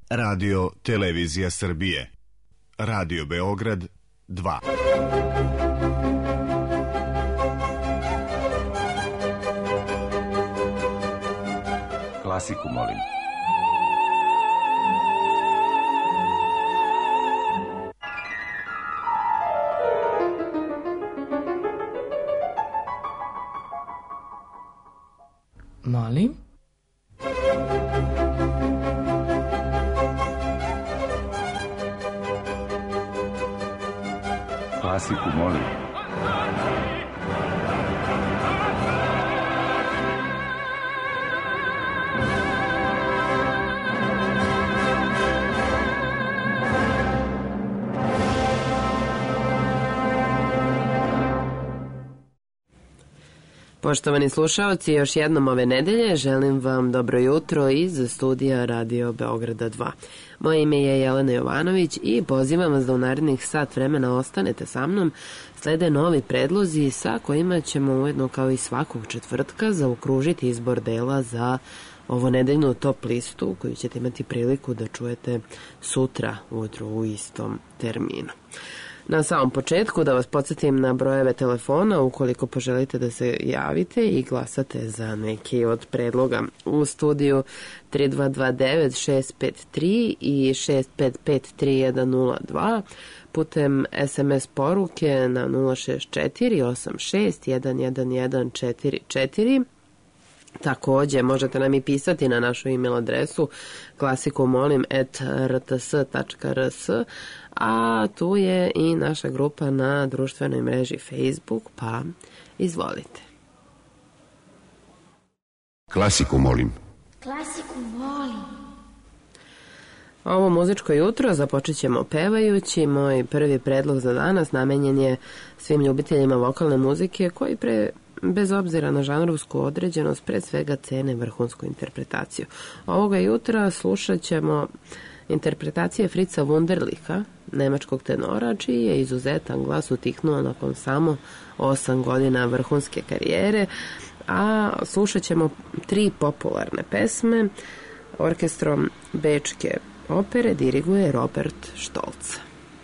Radio Televizija Srbije. Radio Beograd 2. Klasiku molim. Molim? Klasiku molim. Poštovani slušaoci, još jednom ove nedelje želim vam dobro jutro iz studija Radio Beograda 2. Moje ime je Jelena Jovanović i pozivam vas da u narednih sat vremena ostanete sa mnom. Slede novi predlozi sa kojima ćemo ujedno kao i svakog četvrtka zaokružiti izbor dela za ovo nedeljnu top listu koju ćete imati priliku da čujete sutra ujutro u istom terminu. Na samom početku da vas podsjetim na brojeve telefona ukoliko poželite da se javite i glasate za neki od predloga. U studiju 3229-653 i 655-3102, putem SMS poruke na 064-86-11144. Takođe, možete nam i pisati na našu email adresu klasikumolim@rts.rs, a tu je i naša grupa na društvenoj mreži Facebook, pa izvolite. Klasiku molim. Klasiku molim. Ovo muzičko jutro započet ćemo pevajući. Moj prvi predlog za danas namenjen je svim ljubiteljima vokalne muzike koji bez obzira na žanrovsku određenost, pre svega cene vrhunsku interpretaciju. Ovoga jutra slušat ćemo interpretacije Fritza Wunderlicha, nemačkog tenora, čiji je izuzetan glas utihnuo nakon samo 8 godina vrhunske karijere, a slušat ćemo 3 popularne pesme. Orkestrom Bečke opere diriguje Robert Stolz.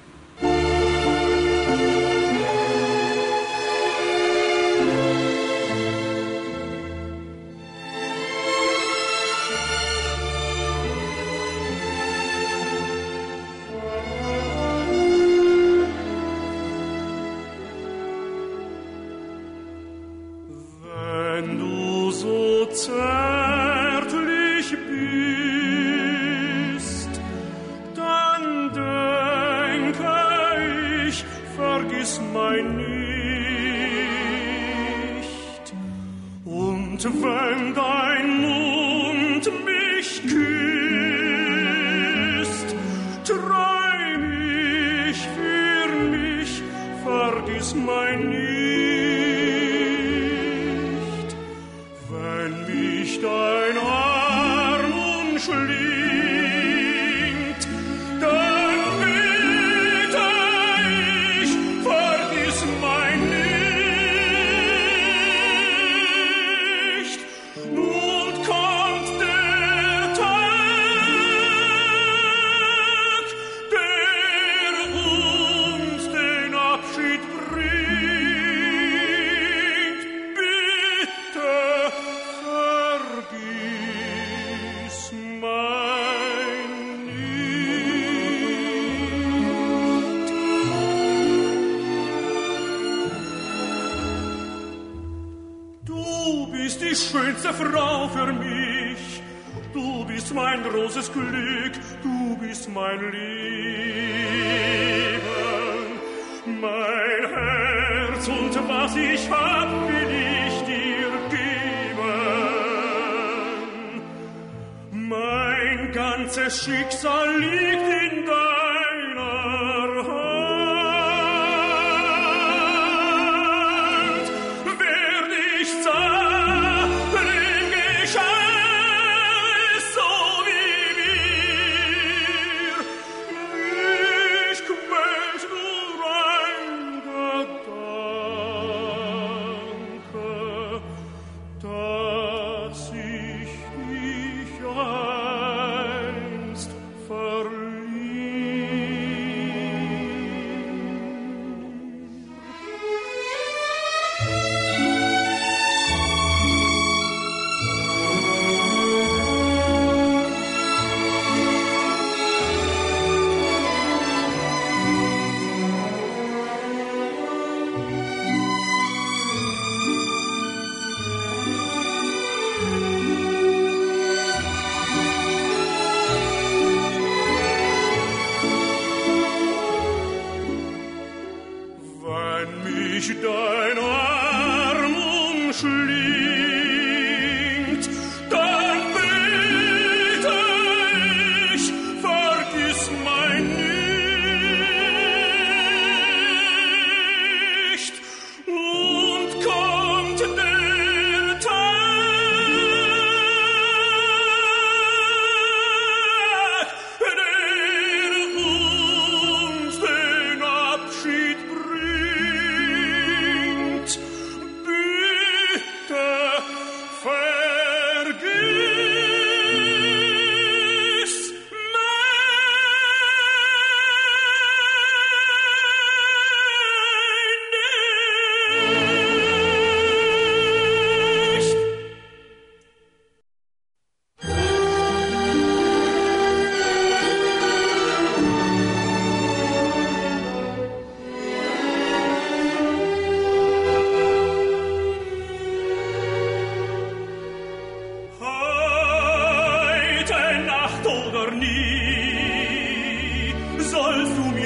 Wenn dein Mund mich küsst, träum ich für mich, vergiss mein nicht. Wenn mich dein Arm umschlingt, dann bitte ich, vergiss mein nicht. Schönste Frau für mich, du bist mein großes Glück, du bist mein Leben, mein Herz und was ich hab, will ich dir geben. Mein ganzes Schicksal liegt in deiner Hand. For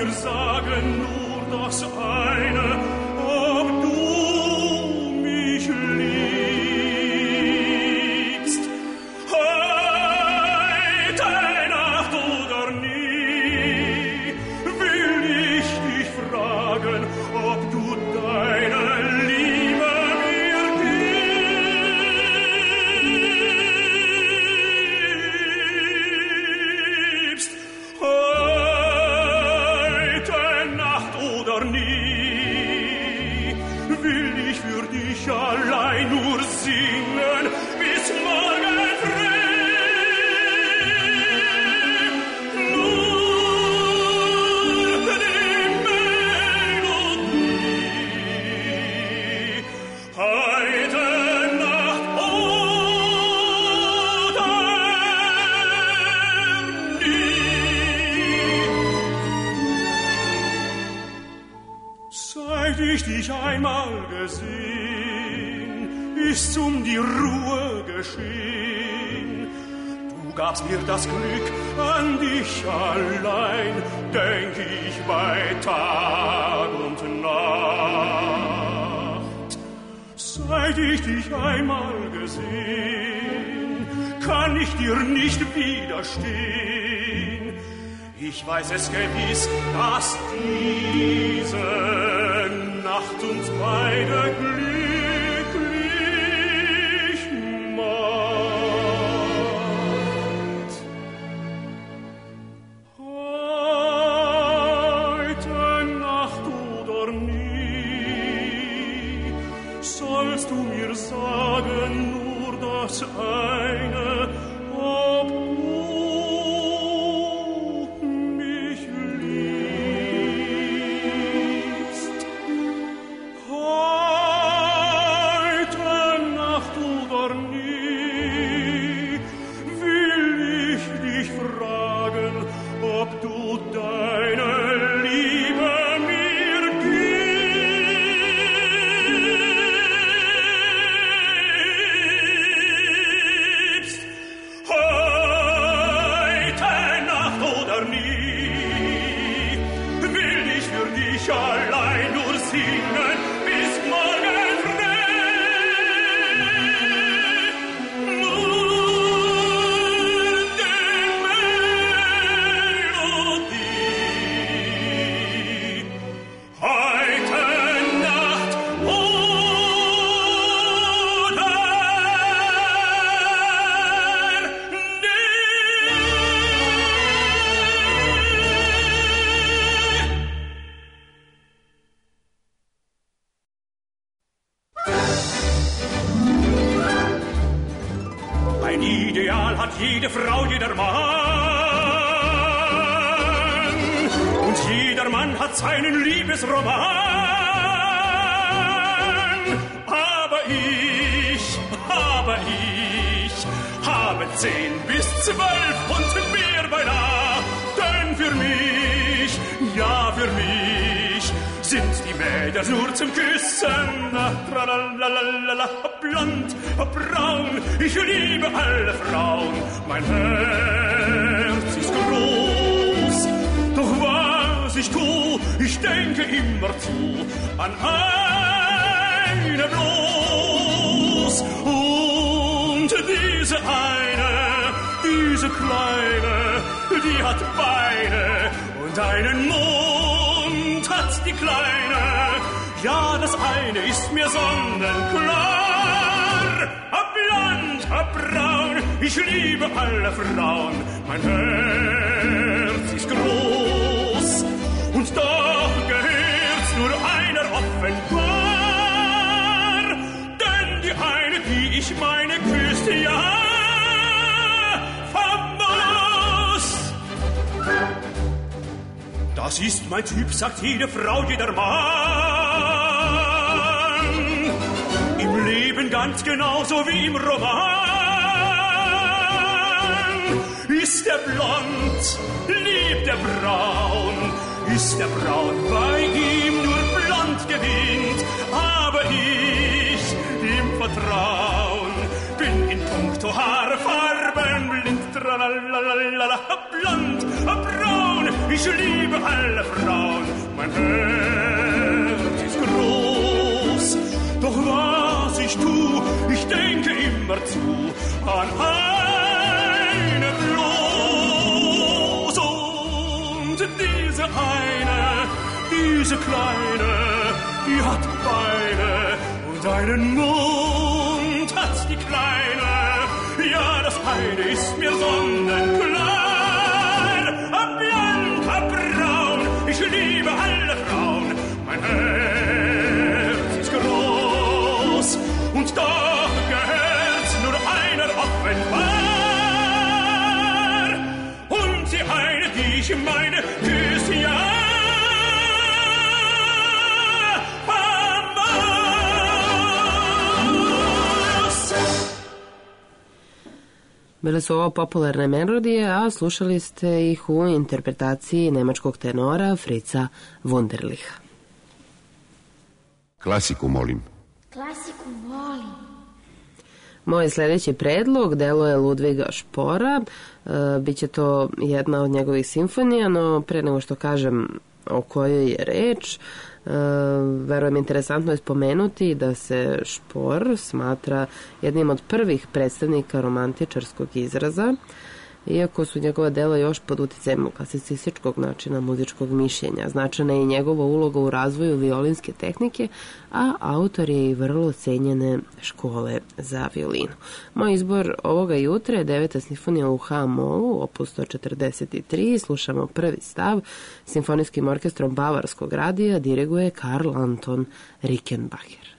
mir sagen nur das eine, ob du mich liebst. Heute Nacht oder nie will ich dich fragen, ob du deine Liebe mir gibst. Heute Nacht oder nie will ich für dich allein nur singen bis morgen früh. Nur die Melodie. Heute Nacht oder nie. Seit ich dich einmal gesehen, ist's um die Ruhe geschehen. Du gabst mir das Glück, an dich allein denk ich bei Tag und Nacht. Seit ich dich einmal gesehen, kann ich dir nicht widerstehen. Ich weiß es gewiss, dass diese Nacht uns beide glücklich macht. Heute Nacht oder nie sollst du mir sagen nur das eine, ob du mich liebst. Heute Nacht oder nie will ich dich fragen, ob du deine Liebe mir gibst. Heute Nacht oder nie will ich für dich allein nur singen bis morgen früh. Nur die Melodie. Heute Nacht oder nie. Ein Ideal hat jede Frau, jeder Mann. Und jeder Mann hat seinen Liebesroman. Aber ich habe 10 bis 12 und mehr beinahe. Denn für mich, ja für mich, sind die Mädel nur zum Küssen. Tralalala, blond, braun, ich liebe alle Frauen. Mein Herz ist groß, doch was ich tu, ich denke immerzu an eine bloß. Und diese eine, diese kleine, die hat Beine und einen Mund hat die Kleine. Ja, das eine ist mir sonnenklar. Blond, braun, ich liebe alle Frauen. Mein Herz ist groß und doch gehört's nur einer offenbar. Denn die eine, die ich meine, küsst, ja, famos. Das ist mein Typ, sagt jede Frau, jeder Mann. Im Leben ganz genauso wie im Roman. Ist er blond, liebt er braun. Ist er braun, bei ihm nur blond gewinnt. Aber ich, im Vertrauen, bin in puncto Haarfarben blind. Tralalala, blond, braun, ich liebe alle Frauen, mein Herz ist groß. Doch was ich tu, ich denke immer zu an eine bloß. Und diese eine, diese kleine, die hat Beine und einen Mund hat die Kleine. Ja, das eine ist mir sonnenklar. Bianca Braun, ich liebe alle Frauen, mein Herz ist groß. Und doch gehört's nur einer offenbar. Und die eine, die ich meine, küsst ja. Bile su ovo popularne melodije, a slušali ste ih u interpretaciji nemačkog tenora Fritza Wunderlicha. Klasiku molim. Klasiku volim. Moj sljedeći predlog delo je Ludviga Špora. Biće to jedna od njegovih simfonija, no pre nego što kažem o kojoj je reč, verujem interesantno je spomenuti da se Špor smatra jednim od prvih predstavnika romantičarskog izraza, iako su njegova dela još pod uticajem klasicističkog načina muzičkog mišljenja. Značajna je i njegova uloga u razvoju violinske tehnike, a autor je i vrlo cenjene škole za violinu. Moj izbor ovoga jutra je 9. simfonija u H-molu, opus 143. Slušamo prvi stav. Simfonijskim orkestrom Bavarskog radija diriguje Karl Anton Rickenbacher.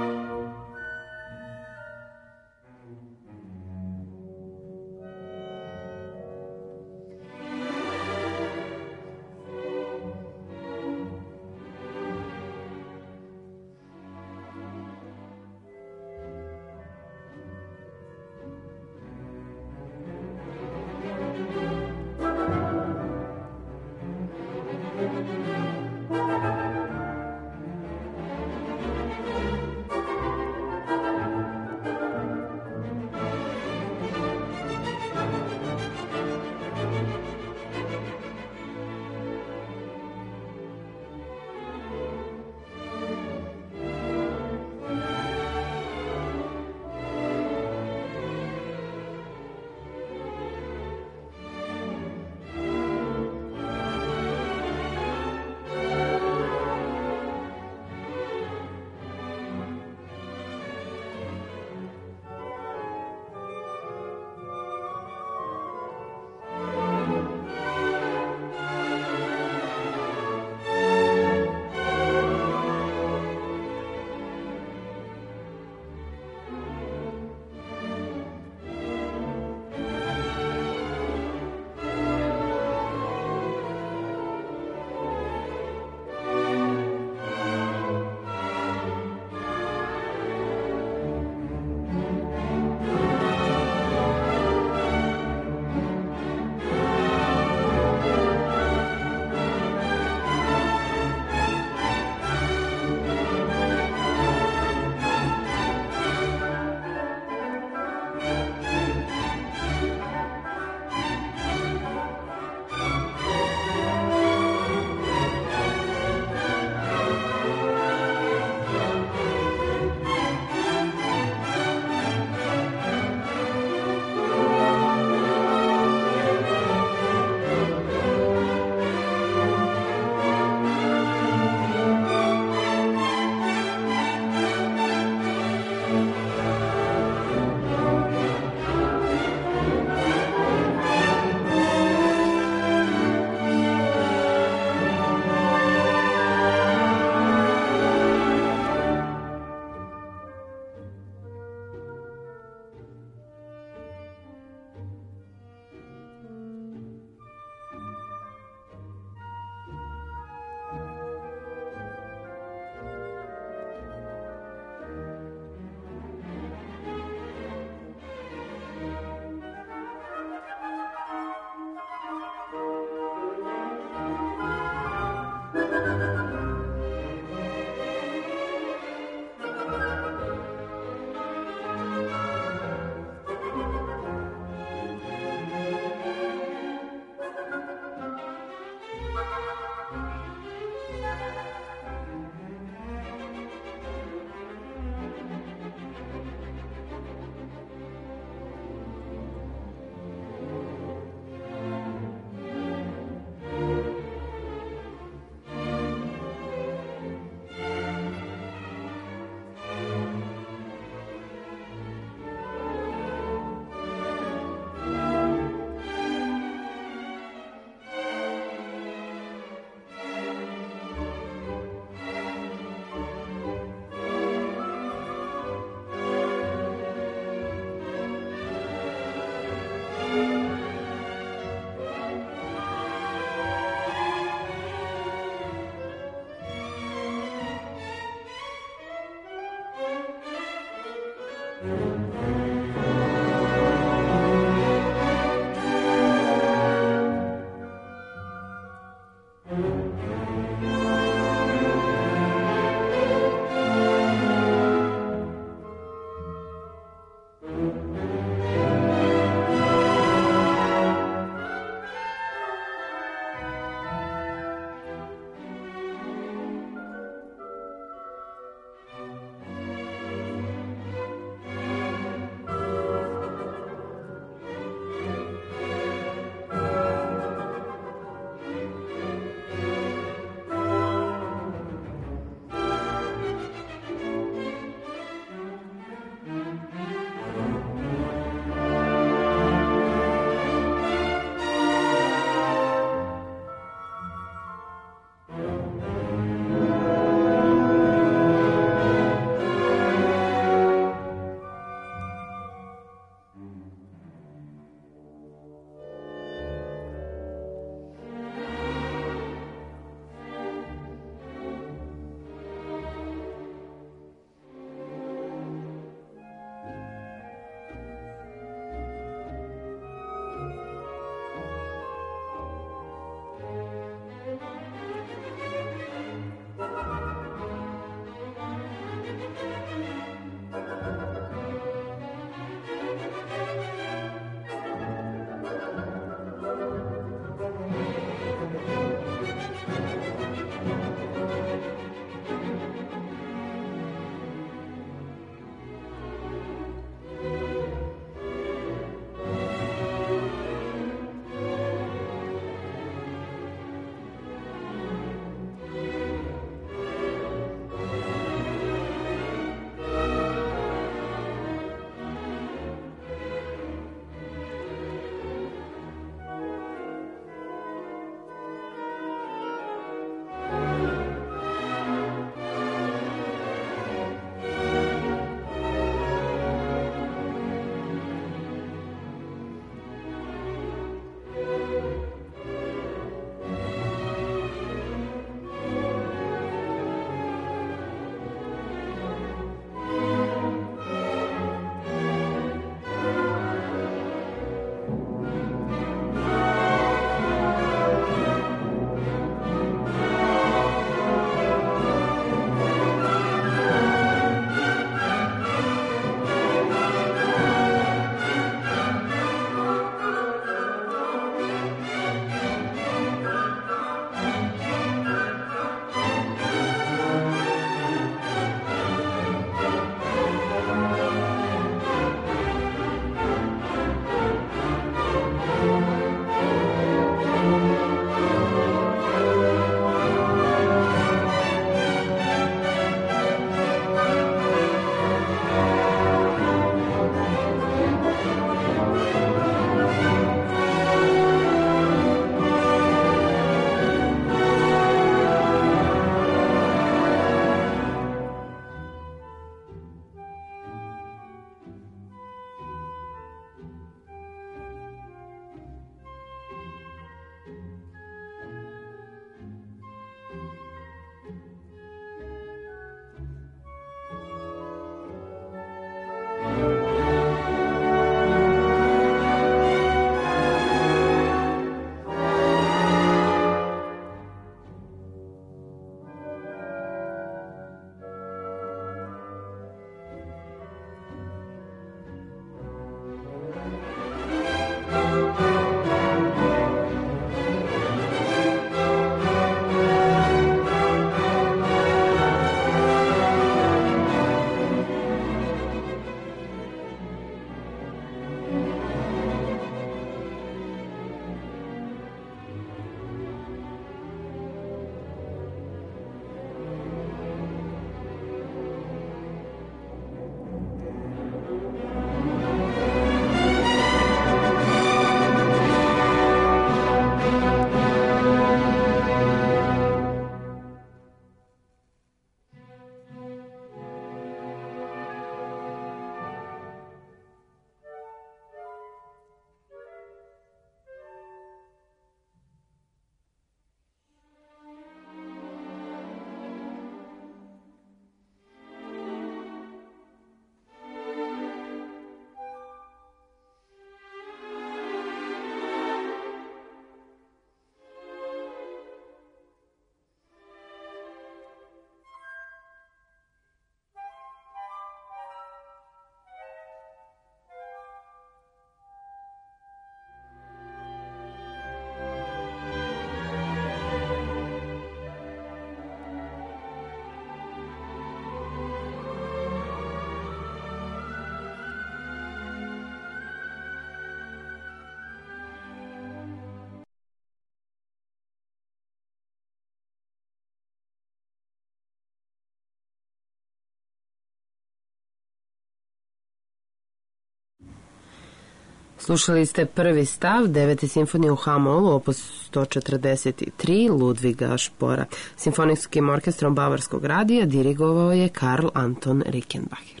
Slušali ste prvi stav 9. simfonije u H-molu, opus 143 Ludviga Špora. Simfonijskim orkestrom Bavarskog radija dirigovao je Karl Anton Rickenbacher.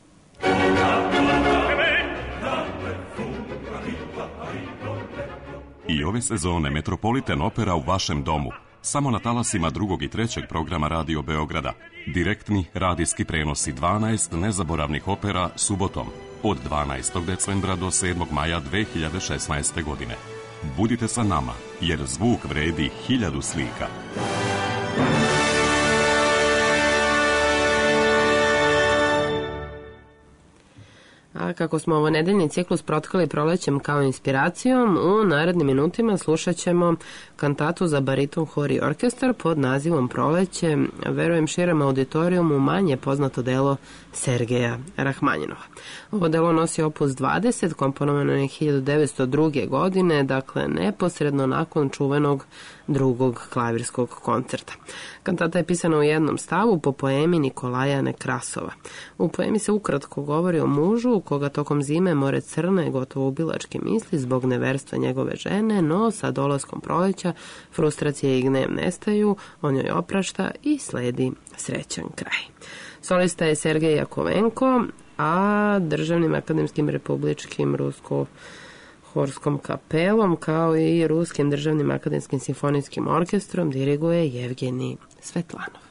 I ove sezone Metropolitan Opera u vašem domu. Samo na talasima drugog i trećeg programa Radio Beograda. Direktni radijski prenosi 12 nezaboravnih opera subotom od 12. decembra do 7. maja 2016. godine. Budite sa nama, jer zvuk vredi 1000 slika. A kako smo ovo nedeljni ciklus protkali prolećem kao inspiracijom, u narednim minutima slušat ćemo kantatu za bariton, hor i orkestar pod nazivom Proleće, verujem širem auditorijumu manje poznato delo Sergeja Rahmanjinova. Ovo delo nosi opus 20, komponovano je 1902. godine, dakle neposredno nakon čuvenog drugog klavirskog koncerta. Kantata je pisana u jednom stavu po poemi Nikolaja Nekrasova. U poemi se ukratko govori o mužu koga tokom zime more crne, gotovo ubilačke misli zbog neverstva njegove žene, no sa dolaskom proleća frustracije i gnev nestaju, on joj oprašta i sledi srećan kraj. Solista je Sergej Jakovenko, a Državnim akademskim republičkim rusko-horskom kapelom kao i Ruskim državnim akademskim simfonijskim orkestrom diriguje Jevgenij Svetlanov.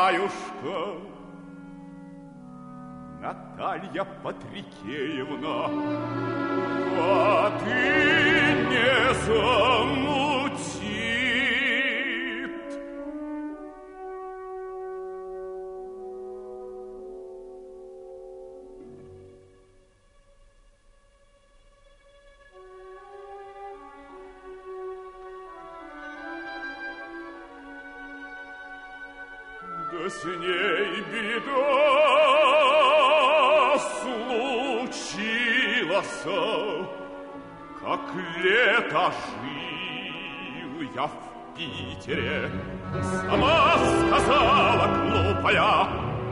Матушка Наталья Патрикеевна, а ты не замути. Да с ней беда случилась, как лето жил я в Питере. Сама сказала глупая: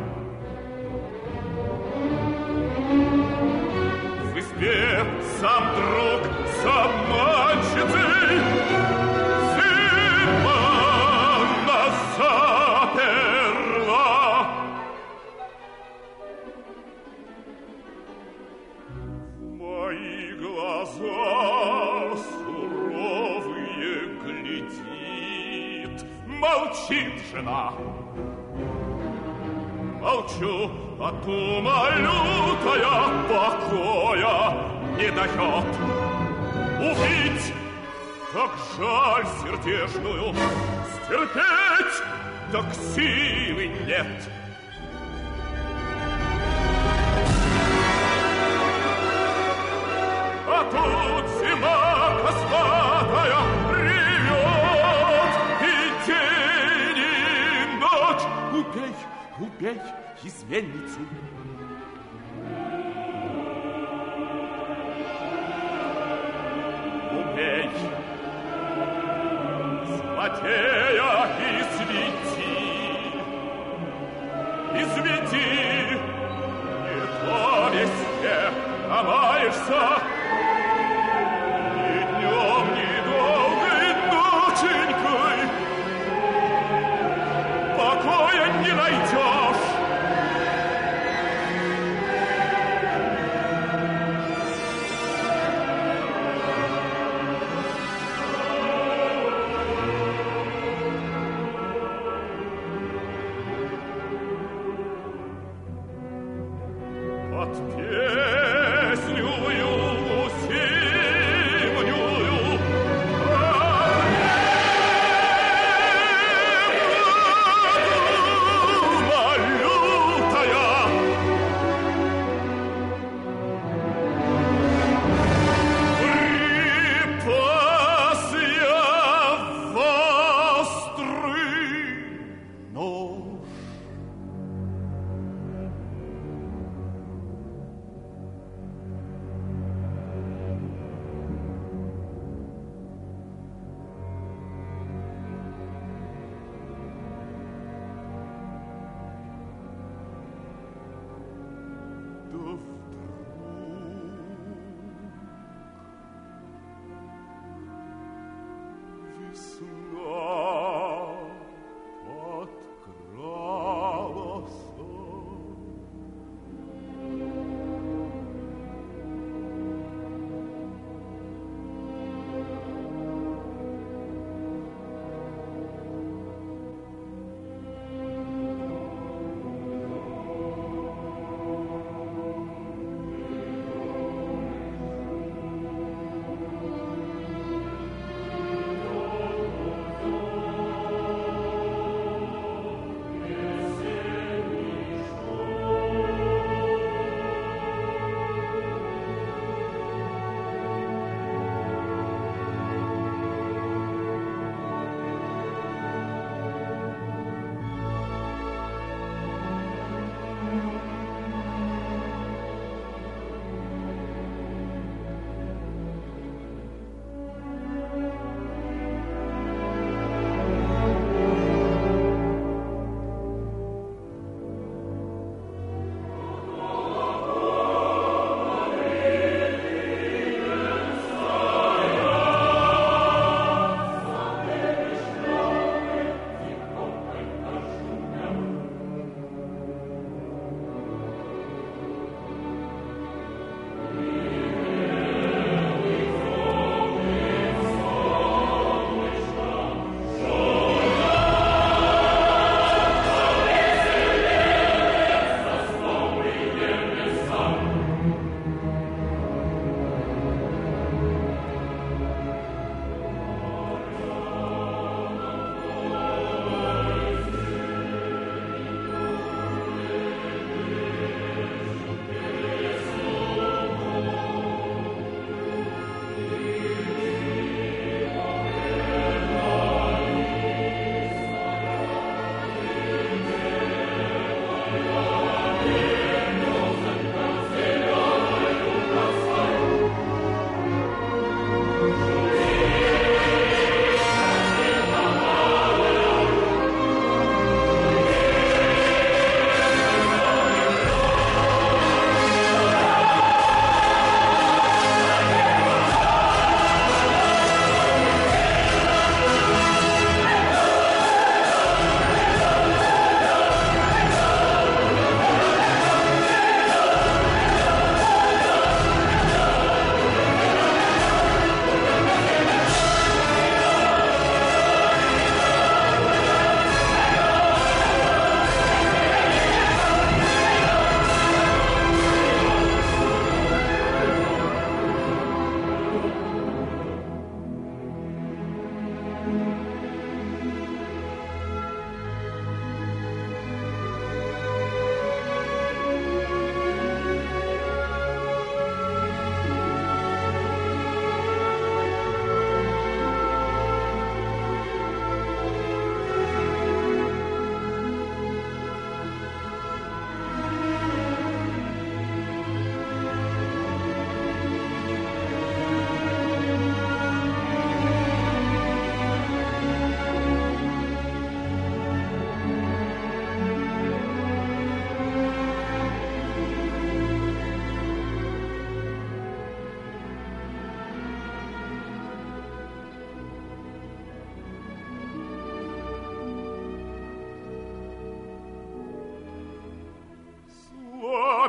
в избе сам друг саманщицы зима нас заперла. В мои глаза суровые глядит. Молчит жена. Молчу, а дума лютая покоя не дает. Убить так жаль сердечную, стерпеть так силы нет. А тут зима косматая ревет, и день, и ночь. Убей, убей изменницу. Убей злодея, изведи, не то везде ломаешься. Ни днем, ни долгой ноченькой покоя не найдешь.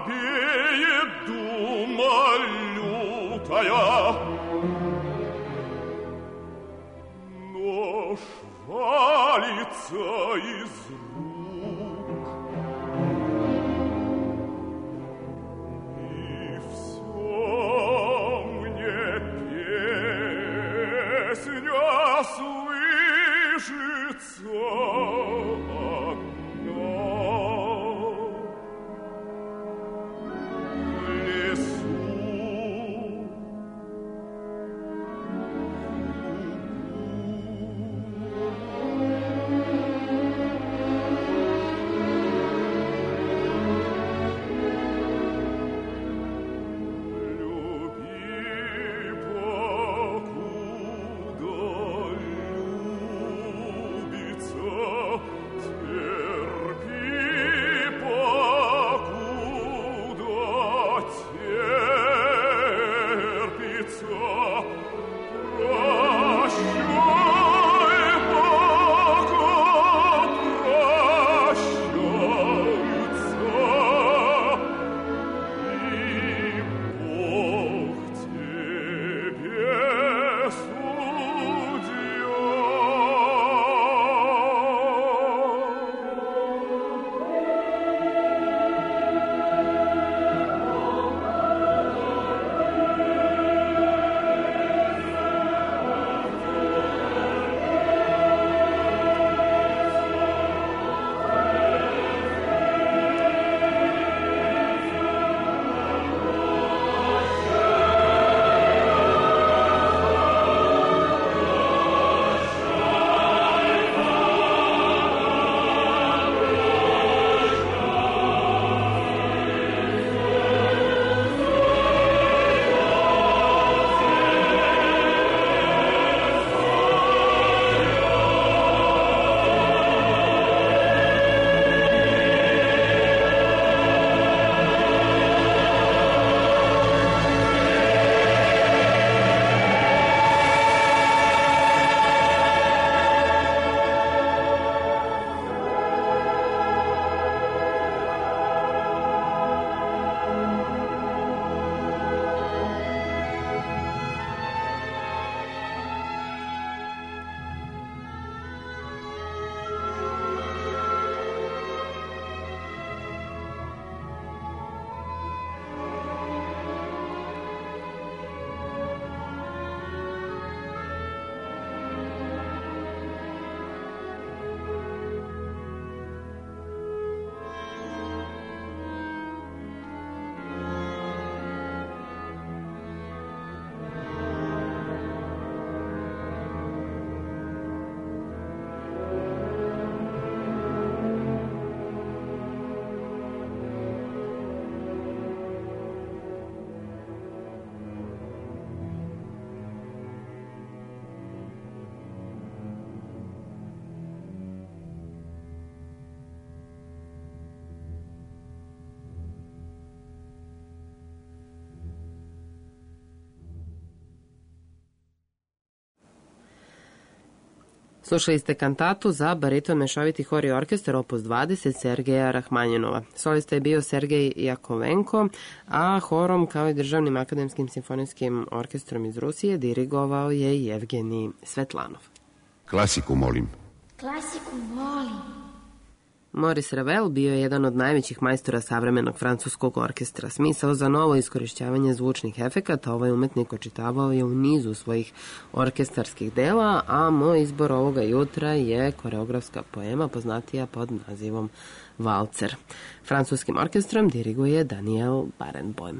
пеет дума лютая, нож валится из рук, и все мне песня слышится одна. В лесу Slušali ste kantatu za bariton mešoviti hor i orkestar opus 20 Sergeja Rahmanjinova. Solista je bio Sergej Jakovenko, a horom kao i Državnim akademskim simfonijskim orkestrom iz Rusije dirigovao je Jevgenij Svetlanov. Klasiku molim. Klasiku volim. Maurice Ravel bio je jedan od najvećih majstora savremenog francuskog orkestra. Smisao za novo iskorišćavanje zvučnih efekata ovaj umetnik očitavao je u nizu svojih orkestarskih dela, a moj izbor ovoga jutra je koreografska poema poznatija pod nazivom Valcer. Francuskim orkestrom diriguje Daniel Barenboim.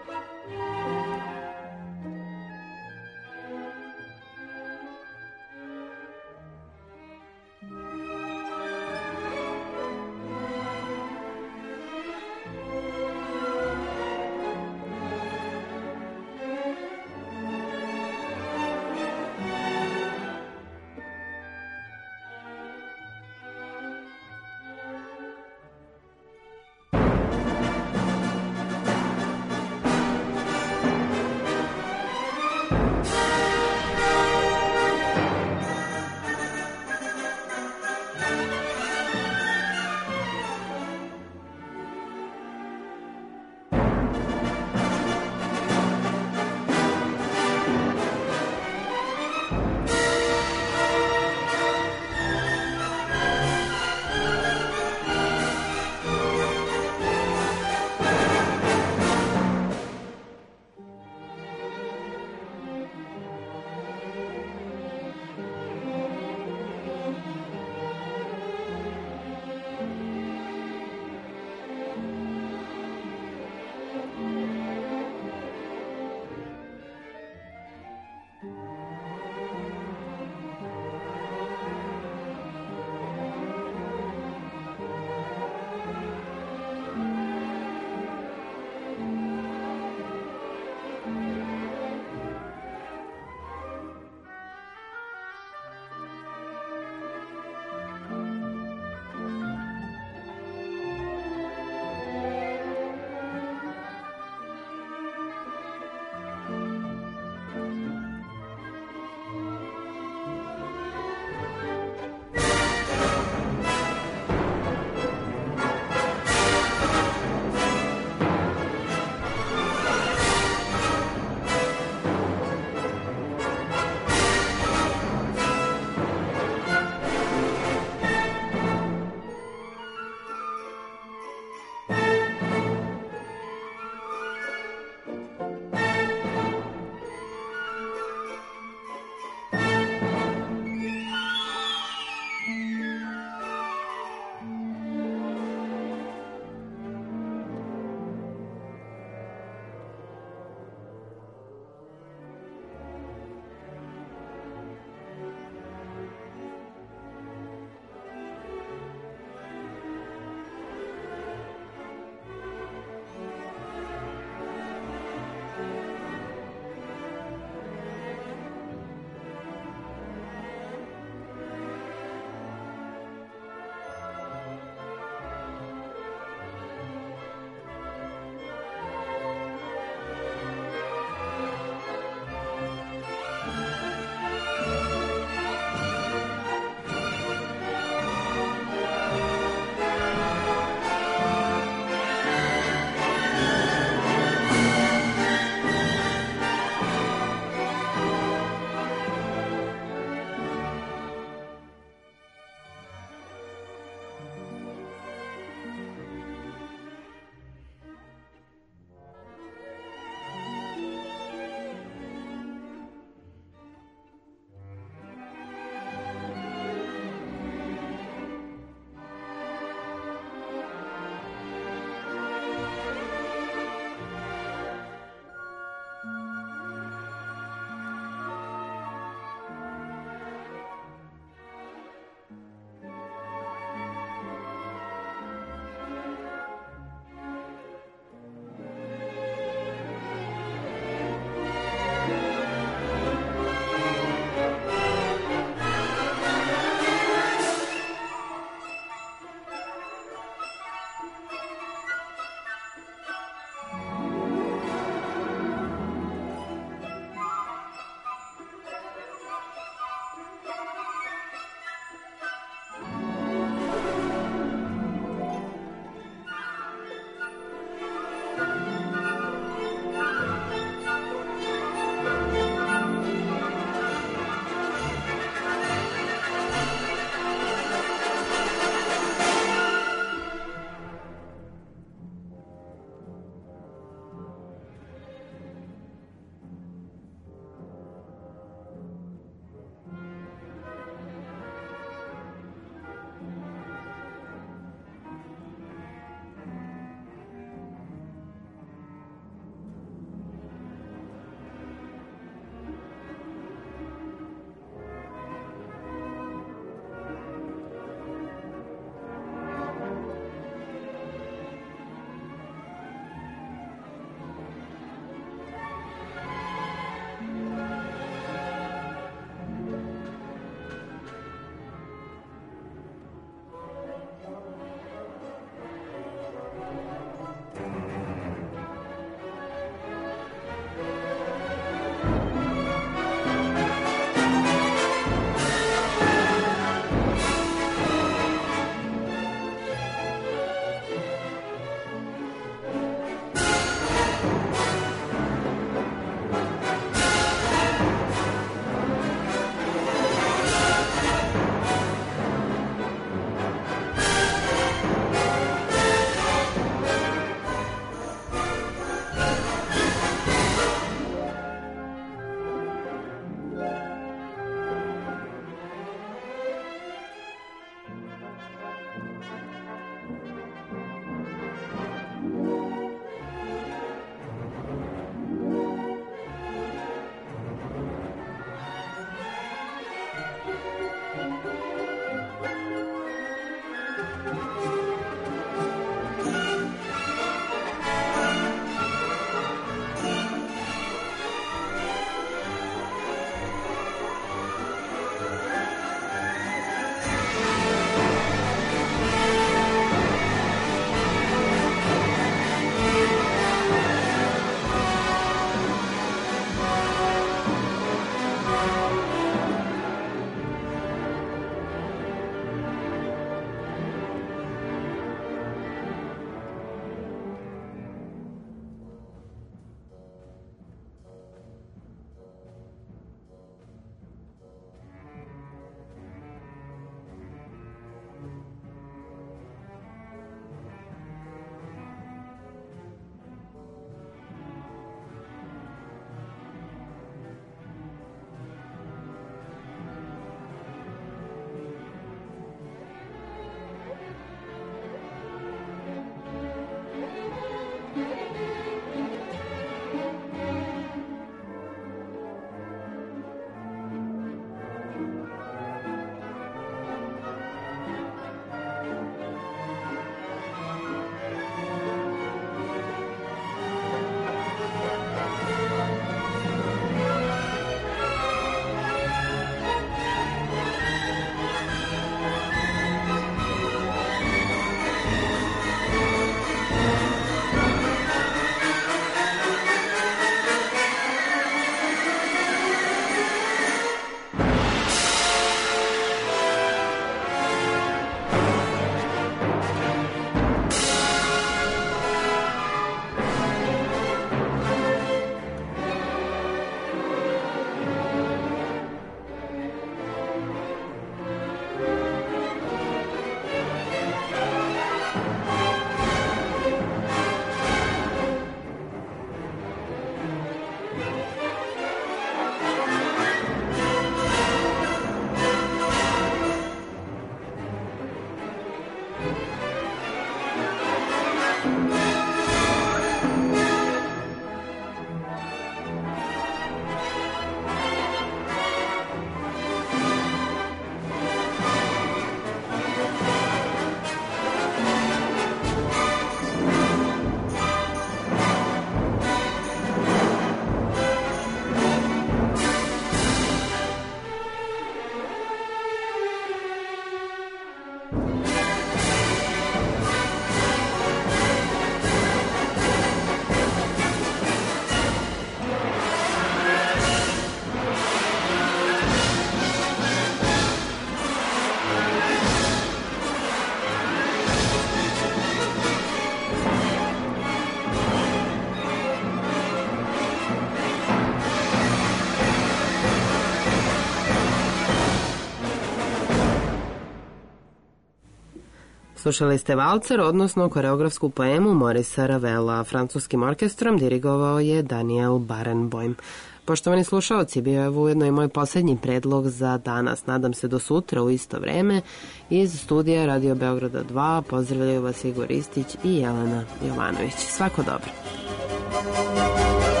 Slušali ste valcer, odnosno koreografsku poemu Morisa Ravela. Francuskim orkestrom dirigovao je Daniel Barenboim. Poštovani slušalci, bio je ujedno i moj posljednji predlog za danas. Nadam se do sutra u isto vreme. Iz studija Radio Beograda 2 pozdravljaju vas Igor Ristić i Jelena Jovanović. Svako dobro.